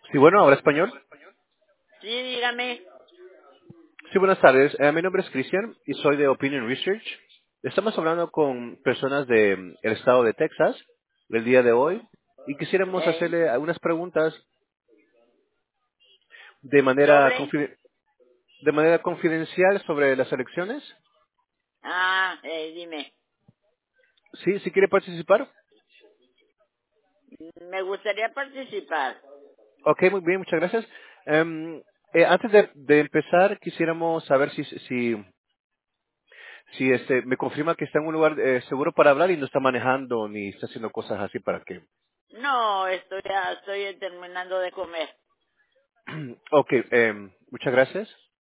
Sí, bueno, ¿habla español? Sí, dígame. Sí, buenas tardes. Mi nombre es Cristian y soy de Opinion Research. Estamos hablando con personas del estado de Texas el día de hoy y quisiéramos ¿Eh? hacerle algunas preguntas de manera, ¿Sobre? de manera confidencial sobre las elecciones. Dime. Sí, si quiere participar. Me gustaría participar. Ok, muy bien, muchas gracias. Antes de empezar, quisiéramos saber si me confirma que está en un lugar seguro para hablar y no está manejando ni está haciendo cosas así para que. No, estoy terminando de comer. Ok, muchas gracias.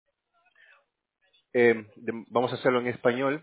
Vamos a hacerlo en español.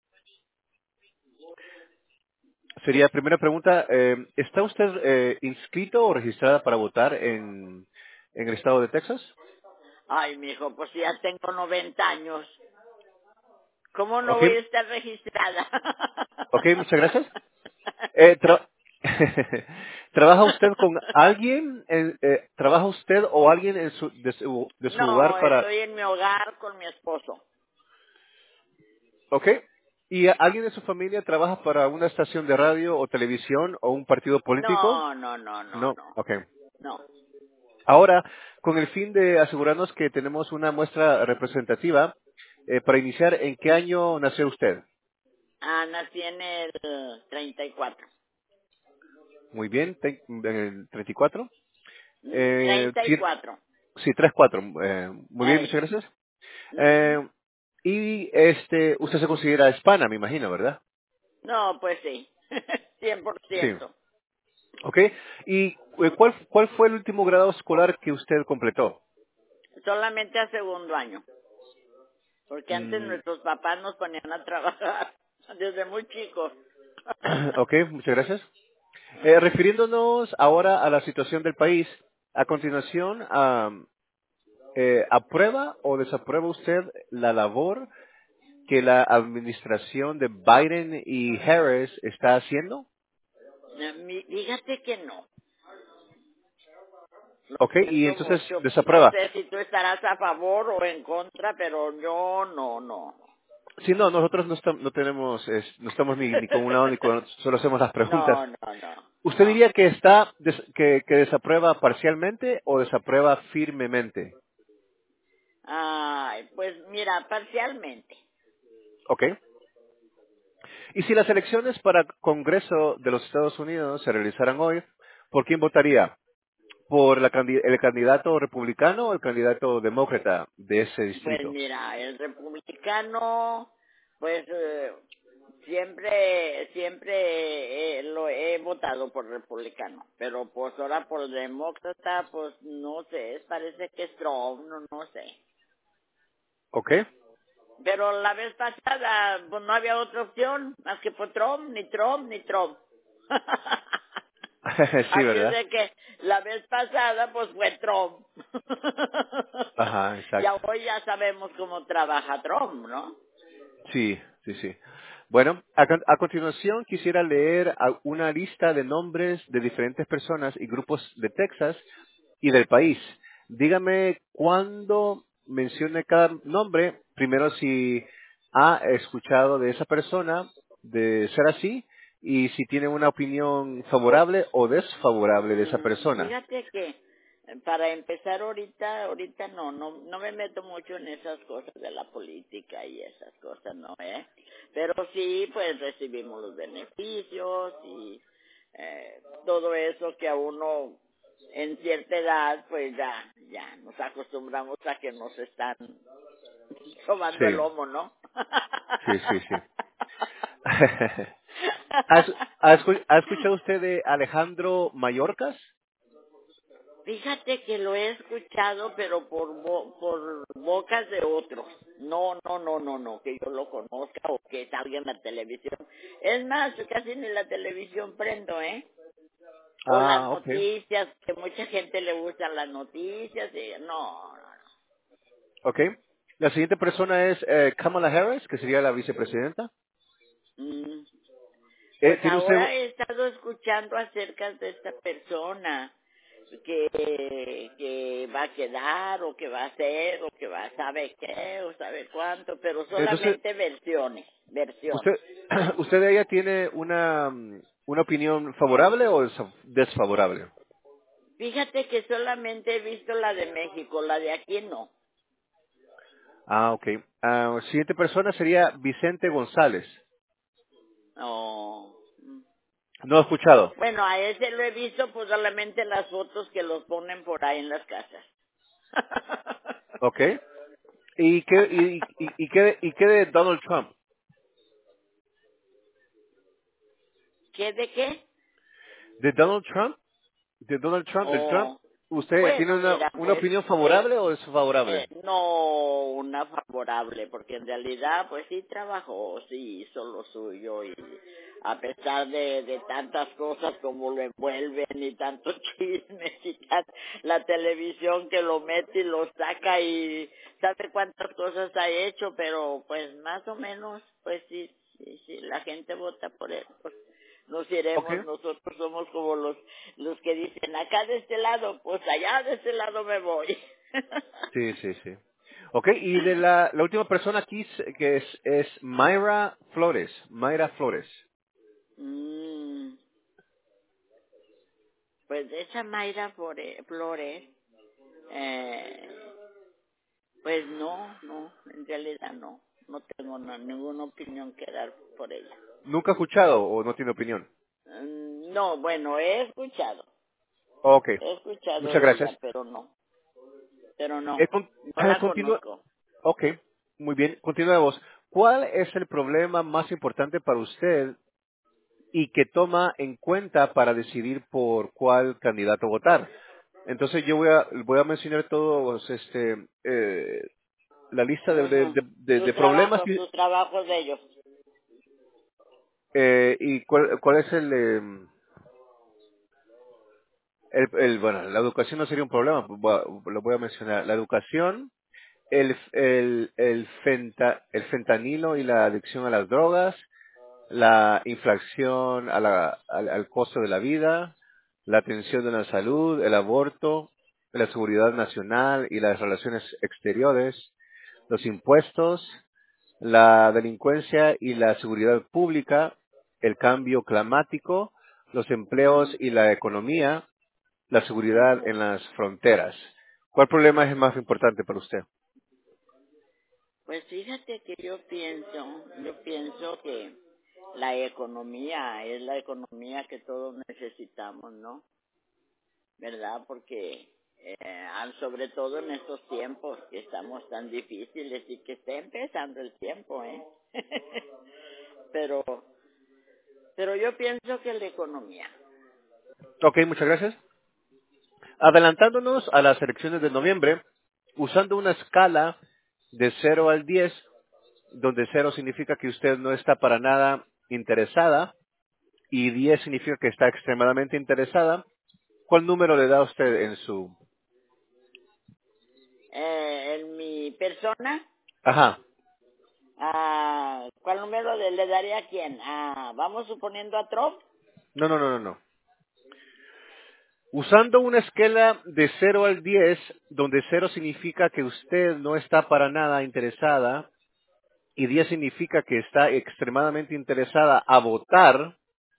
Sería primera pregunta, ¿está usted inscrito o registrada para votar en el estado de Texas? Ay, mijo, pues ya tengo 90 años. ¿Cómo no Ok, voy a estar registrada? ok, muchas gracias. Eh, tra- ¿Trabaja usted con alguien, trabaja usted o alguien de su hogar No, para, estoy en mi hogar con mi esposo. ok? ¿Y alguien de su familia trabaja para una estación de radio o televisión o un partido político? No, no, no, no, No, no, ok. no. Ahora, con el fin de asegurarnos que tenemos una muestra representativa, para iniciar, ¿en qué año nació usted? Nací en el 34. Muy bien, en el 34. Sí, 34. sí, 34. Muy bien, Ey. muchas gracias. Ujú. Eh, y usted se considera hispana, me imagino, ¿verdad? No, pues sí. Sí. 100%. Ok. ¿Y cuál fue el último grado escolar que usted completó? Solamente a segundo año. Porque antes Mm, nuestros papás nos ponían a trabajar desde muy chicos. ok, muchas gracias. Refiriéndonos ahora a la situación del país, a continuación, ¿aprueba o desaprueba usted la labor que la administración de Biden y Harris está haciendo? Fíjate que no. Lo Ok, y siento entonces mucho. No desaprueba. sé si tú estarás a favor o en contra, pero yo no. Si no, nosotros no tenemos, no estamos ni con un lado ni con otro, solo hacemos las preguntas. ¿Usted No. diría que que desaprueba parcialmente o desaprueba firmemente? Ay, pues mira, parcialmente. Ok. Y si las elecciones para Congreso de los Estados Unidos se realizaran hoy, ¿por quién votaría? ¿Por el candidato republicano o el candidato demócrata de ese Pues distrito? mira, el republicano, pues siempre lo he votado por republicano, pero pues ahora por demócrata, pues no sé, parece que es Trump, no sé. ¿Ok? Pero la vez pasada, pues no había otra opción más que por Trump, ni Trump, ni Trump. Sí, Así es ¿verdad? de que la vez pasada, pues fue Trump. Ajá, Y exacto. hoy ya sabemos cómo trabaja Trump, ¿no? Sí, sí, sí. Bueno, a continuación quisiera leer una lista de nombres de diferentes personas y grupos de Texas y del país. Dígame cuándo mencione cada nombre, primero si ha escuchado de esa persona, de ser así, y si tiene una opinión favorable o desfavorable de esa persona. Fíjate que para empezar ahorita no me meto mucho en esas cosas de la política y esas cosas, ¿no? Pero sí, pues recibimos los beneficios y todo eso que a uno en cierta edad, pues ya nos acostumbramos a que nos están sobando el Sí, lomo, ¿no? sí, sí, sí. ¿Ha escuchado usted de Alejandro Mayorkas? Fíjate que lo he escuchado, pero por bocas de otros. No, que yo lo conozca o que salga en la televisión. Es más, casi ni la televisión prendo, ¿eh? O las Ah, ok. noticias, que mucha gente le gustan las noticias, y no. Ok. La siguiente persona es Kamala Harris, que sería la vicepresidenta. Mm. Pues ¿Tiene usted? ahora he estado escuchando acerca de esta persona, que va a quedar o que va a hacer o que va a saber qué o saber cuánto, pero Entonces, solamente versiones. usted, usted de ella tiene una opinión favorable o desfavorable. Fíjate que solamente he visto la de México, la de aquí no. Ah, ok. Siguiente persona sería Vicente González. No. No he escuchado. Bueno, a ese lo he visto pues solamente las fotos que los ponen por ahí en las casas. Ok. ¿Y qué de Donald Trump? ¿Qué de qué? ¿De Donald Trump? ¿De Donald Trump? ¿Del Trump? Oh, ¿Usted tiene bueno, mira, una pues opinión favorable o desfavorable? no una favorable, porque en realidad pues sí trabajó, sí hizo lo suyo y a pesar de tantas cosas como lo envuelven y tantos chismes y la televisión que lo mete y lo saca y sabe cuántas cosas ha hecho, pero pues más o menos pues sí, sí, sí, la gente vota por él. Pues nos Ok. iremos, nosotros somos como los que dicen acá de este lado, pues allá de este lado me voy. Sí, sí, sí. Ok, y de la última persona aquí que es Mayra Flores. Mayra Flores. Mm, pues de esa Mayra Flores, eh, pues no, en realidad no tengo ninguna opinión que dar por ella. ¿Nunca ha escuchado o no tiene opinión? No, bueno, Ok, he escuchado muchas de gracias. ella, pero no la Continúa. conozco. Ok, muy bien, continuemos. ¿Cuál es el problema más importante para usted y que toma en cuenta para decidir por cuál candidato votar? Entonces yo voy a mencionar todos la lista Ujú. de problemas Sus trabajos de ellos. y cuál es bueno, la educación no sería un problema, lo voy a mencionar. La educación, el fentanilo y la adicción a las drogas, la inflación al costo de la vida, la atención de la salud, el aborto, la seguridad nacional y las relaciones exteriores, los impuestos, la delincuencia y la seguridad pública, el cambio climático, los empleos Ujú, y la economía, la seguridad ujú. en las fronteras. ¿Cuál problema es más importante para usted? Pues fíjate que yo pienso que la economía es la economía que todos necesitamos, ¿no? ¿Verdad? Porque sobre todo en estos tiempos que estamos tan difíciles y que está empezando el tiempo, ¿eh? pero pero yo pienso que la economía. Ok, muchas gracias. Adelantándonos a las elecciones de noviembre, usando una escala de 0 al 10, donde 0 significa que usted no está para nada interesada y 10 significa que está extremadamente interesada, ¿cuál número le da usted en su... En mi persona, Ajá. ¿cuál número le daré a quién? Vamos suponiendo a Trump. No, no, no, no, no. Usando una escala de 0 al 10, donde 0 significa que usted no está para nada interesada y 10 significa que está extremadamente interesada a votar,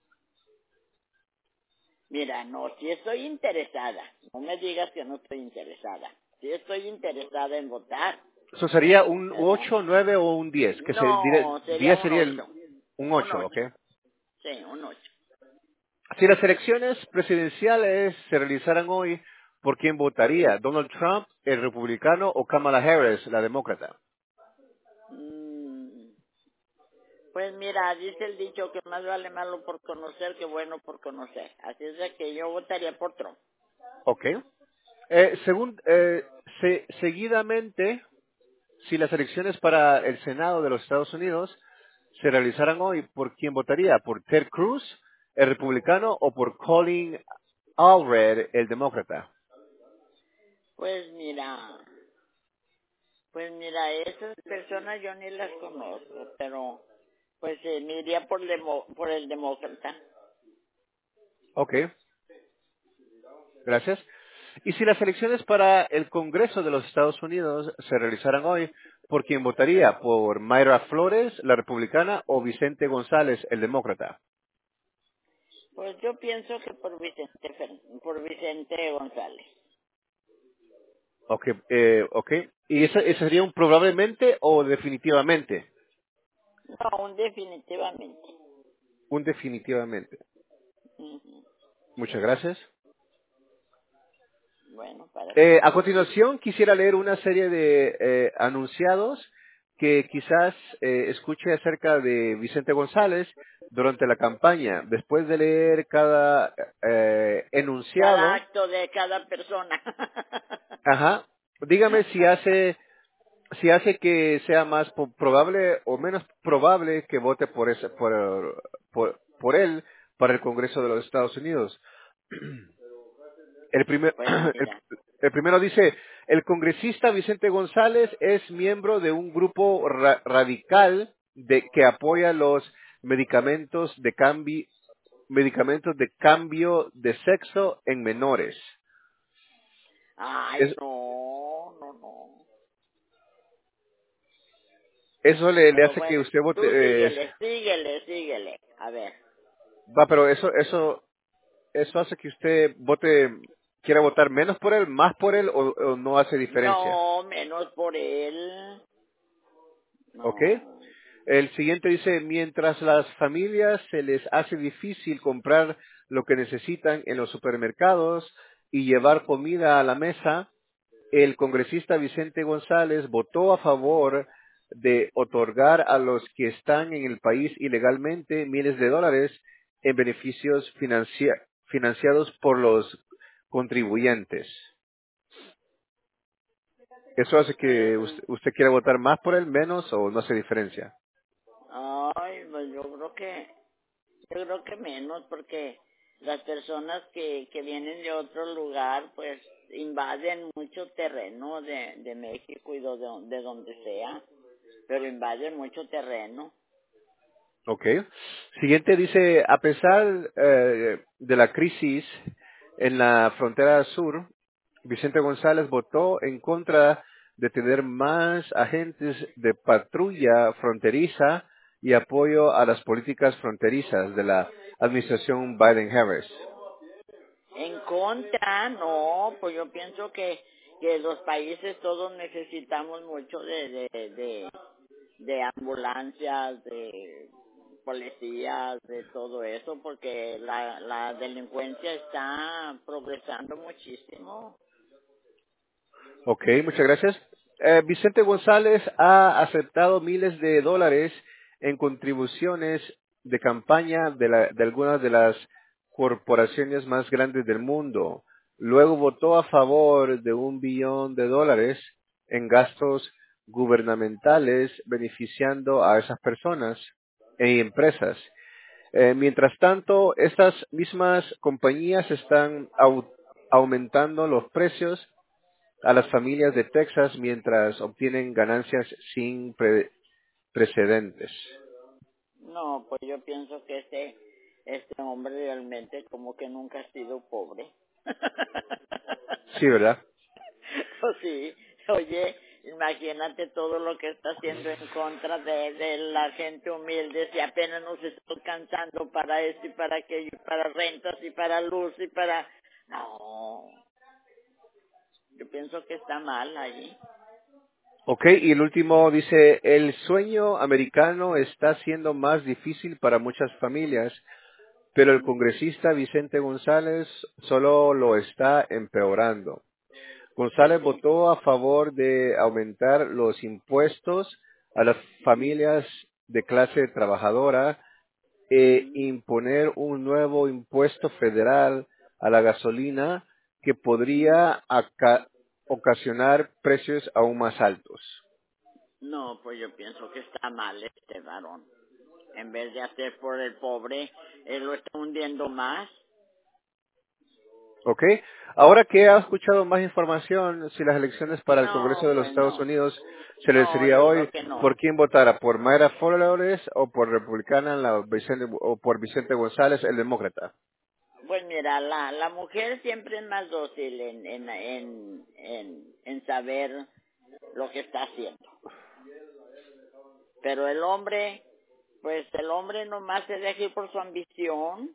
Mira, no, si estoy interesada, no me digas que no estoy interesada. Si estoy interesada en votar, eso sería un ¿verdad? 8, 9 o un 10, que No, sería 10 un sería 8. un Un 8, ¿ok? 8. Sí, un 8. Si las elecciones presidenciales se realizaran hoy, ¿por quién votaría? ¿Donald Trump, el republicano, o Kamala Harris, la demócrata? Pues mira, dice el dicho que más vale malo por conocer que bueno por conocer. Así es de que yo votaría por Trump. Ok. Seguidamente, si las elecciones para el Senado de los Estados Unidos se realizaran hoy, ¿por quién votaría? ¿Por Ted Cruz, el republicano, o por Colin Allred, el demócrata? Pues mira, esas personas yo ni las conozco, pero pues me iría por el demócrata. Ok, gracias. Y si las elecciones para el Congreso de los Estados Unidos se realizaran hoy, ¿por quién votaría? ¿Por Mayra Flores, la republicana, o Vicente González, el demócrata? Pues yo pienso que por Vicente González. Ok, ok. ¿Y ese sería un probablemente o definitivamente? No, definitivamente. Un definitivamente. Ujú. Muchas gracias. Bueno, para A servirle. continuación, quisiera leer una serie de anunciados que quizás escuche acerca de Vicente González durante la campaña. Después de leer cada Cada enunciado, acto de cada persona. ajá, dígame si hace que sea más probable o menos probable que vote por él para el Congreso de los Estados Unidos. El, primer- Pues el, mira, el primero dice, el congresista Vicente González es miembro de un grupo radical que apoya los medicamentos de cambio de sexo en menores. ay, Es- no, no, no. Eso le Pero hace que bueno, usted vote, tú síguele. A ver, pero eso hace que usted quiera votar menos por él, más por él o no hace diferencia. no, menos por él. ¿Ok? No. El siguiente dice, mientras las familias se les hace difícil comprar lo que necesitan en los supermercados y llevar comida a la mesa, el congresista Vicente González votó a favor de otorgar a los que están en el país ilegalmente miles de dólares en beneficios financiados por los contribuyentes. ¿Eso hace que Ujú. usted quiera votar más por él, menos o no hace diferencia? Ay, pues yo creo que menos porque las personas que vienen de otro lugar pues invaden mucho terreno de México y de donde sea, pero invaden mucho terreno. Ok. Siguiente dice, a pesar de la crisis en la frontera sur, Vicente González votó en contra de tener más agentes de patrulla fronteriza y apoyo a las políticas fronterizas de la administración Biden-Harris. En contra, no, pues yo pienso que los países todos necesitamos mucho de ambulancias, de policías, de todo eso, porque la delincuencia está progresando muchísimo. Ok, muchas gracias. Vicente González ha aceptado miles de dólares en contribuciones de campaña de algunas de las corporaciones más grandes del mundo. Luego votó a favor de $1 billón en gastos gubernamentales beneficiando a esas personas y empresas. Mientras tanto, estas mismas compañías están aumentando los precios a las familias de Texas mientras obtienen ganancias sin precedentes. No, pues yo pienso que este hombre realmente como que nunca ha sido pobre. Sí, ¿verdad? Pues sí, oye, imagínate todo lo que está haciendo en contra de la gente humilde, si apenas nos está alcanzando para esto y para aquello, y para rentas y para luz y para... No, yo pienso que está mal ahí. Ok, y el último dice, el sueño americano está siendo más difícil para muchas familias, pero el congresista Vicente González solo lo está empeorando. Pues González sí. votó a favor de aumentar los impuestos a las Ujú, familias de clase trabajadora ujú. imponer un nuevo impuesto federal a la gasolina que podría ocasionar precios aún más altos. No, pues yo pienso que está mal este varón. En vez de hacer por el pobre, él lo está hundiendo más. ¿Ok? Ahora que ha escuchado más información, si las elecciones para el Congreso No, de los pues Estados no. Unidos se le No, sería yo hoy, creo que no. ¿por quién votara? ¿Por Mayra Flores o por Republicana o por Vicente González, el demócrata? Pues mira, la mujer siempre es más dócil en saber lo que está haciendo. Pero el hombre, pues el hombre nomás se deja ir por su ambición.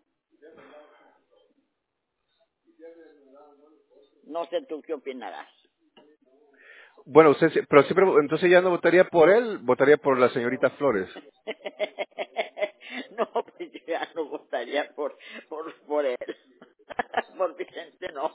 No sé tú qué opinarás. Bueno, usted, pero siempre, entonces ya no votaría por él, votaría por la señorita Flores. No, pues yo ya no votaría por él. Por Vicente no.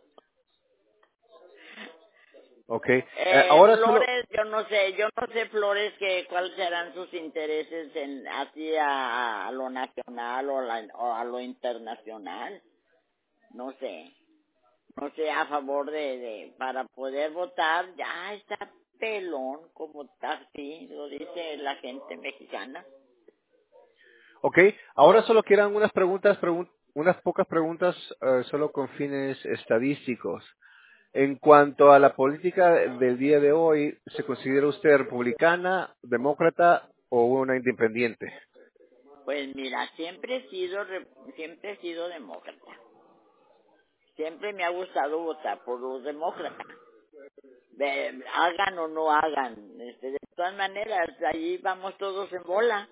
Ok. Ahora solo, Flores, yo no sé Flores que cuáles serán sus intereses en hacia a lo nacional o a lo internacional. No sé. No sé, a favor para poder votar, ya está pelón, como está así, lo dice la gente mexicana. ok. Ahora solo quedan unas preguntas, unas pocas preguntas, solo con fines estadísticos. En cuanto a la política del día de hoy, ¿se considera usted republicana, demócrata o una independiente? Pues mira, siempre he sido demócrata. Siempre me ha gustado votar por los demócratas. Hagan o no hagan. De todas maneras, allí vamos todos en bola.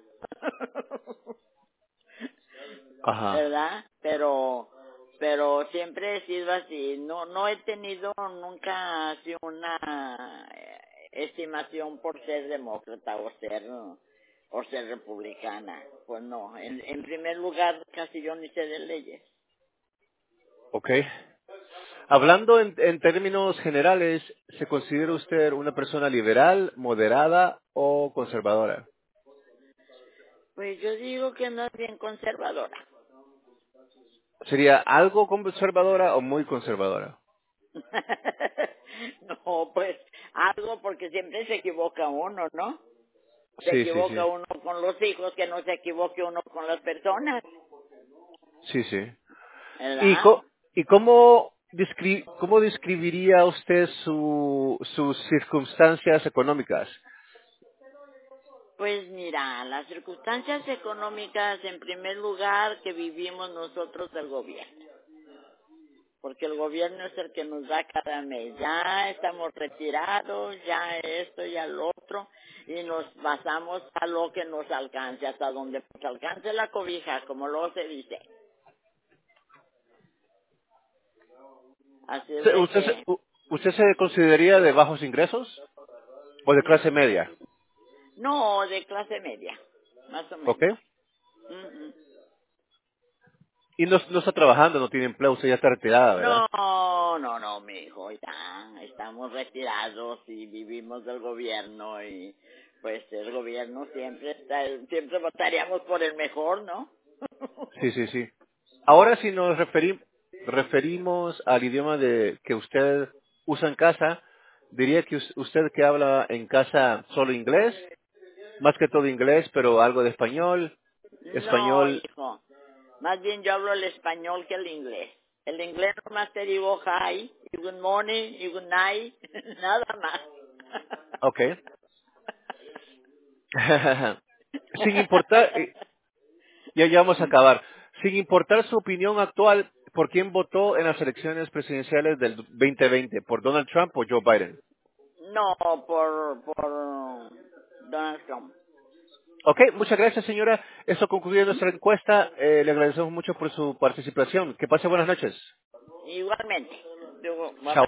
Ajá. ¿Verdad? Pero siempre he sido así. No he tenido nunca así una estimación por ser demócrata o ser republicana. Pues no. En primer lugar, casi yo ni sé de leyes. Ok. Hablando en términos generales, ¿se considera usted una persona liberal, moderada o conservadora? Pues yo digo que no es bien conservadora. ¿Sería algo conservadora o muy conservadora? No, pues algo porque siempre se equivoca uno, ¿no? Se Sí, sí, equivoca sí. uno con los hijos, que no se equivoque uno con las personas, Sí, sí. ¿Y, ¿verdad? y cómo, cómo describiría usted sus circunstancias económicas? Pues mira, las circunstancias económicas, en primer lugar, que vivimos nosotros del gobierno, porque el gobierno es el que nos da cada mes. Ya estamos retirados, ya esto, ya lo otro, y nos basamos a lo que nos alcance, hasta donde nos alcance la cobija, como luego se dice. Así es de ¿Usted, que, usted se consideraría de bajos ingresos o de clase media? mm, no, de clase media, más o ¿Ok? menos. Ujú. Y no está trabajando, no tiene empleo, usted ya está retirada, ¿verdad? No, mi hijo, ya estamos retirados y vivimos del gobierno y pues el gobierno siempre votaríamos por el mejor, ¿no? Sí, sí, sí. Ahora si nos referimos al idioma que usted usa en casa, diría que usted que habla en casa solo inglés, más que todo inglés, pero algo de español, No, español, hijo, más bien yo hablo el español que el inglés. El inglés nomás te digo hi, y good morning, y good night, nada más. ok. Sin importar, ya vamos a acabar. Sin importar su opinión actual, ¿por quién votó en las elecciones presidenciales del 2020? ¿Por Donald Trump o Joe Biden? No, por Donald Trump. Ok, muchas gracias, señora. Eso concluye nuestra encuesta. Le agradecemos mucho por su participación. Que pase buenas noches. Igualmente. Digo, bye Chao. bye.